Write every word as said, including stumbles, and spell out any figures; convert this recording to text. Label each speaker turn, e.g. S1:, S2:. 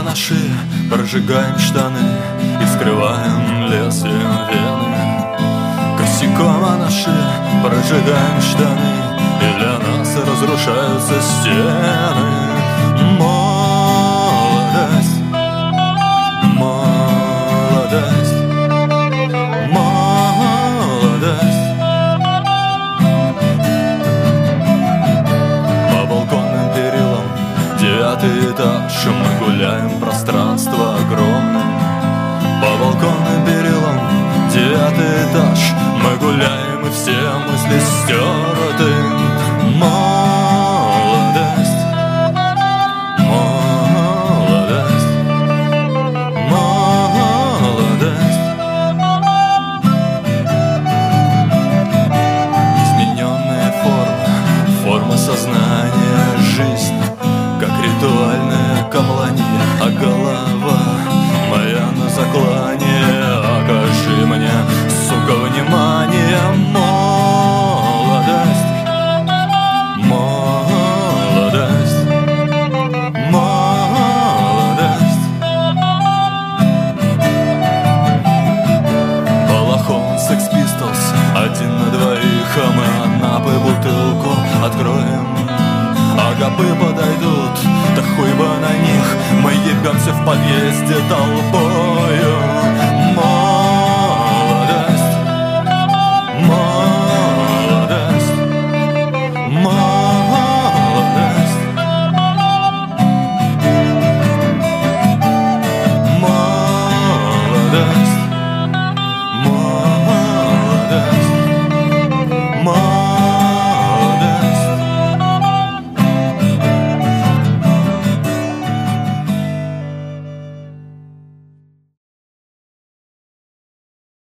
S1: на шее, прожигаем штаны и вскрываем лезвие вены. Косяком на шее, прожигаем штаны, и для нас разрушаются стены. Молодость, молодость, молодость. По балконным перилам девятый этаж, мы гуляем, пространство огромное. По балконным перилам девятый этаж, мы гуляем, и все мысли стерты. Молодость, молодость, молодость. Измененные формы, форма сознания, жизнь, как ритуальная камланья, а голова моя на заклане. Окажи мне, сука, внимание. Молодость, молодость, молодость. Балахон, Sex Pistols, один на двоих, а мы Анапы бутылку откроем. Агапы подойдут, да хуй бы на них, мы ебемся в подъезде толпой.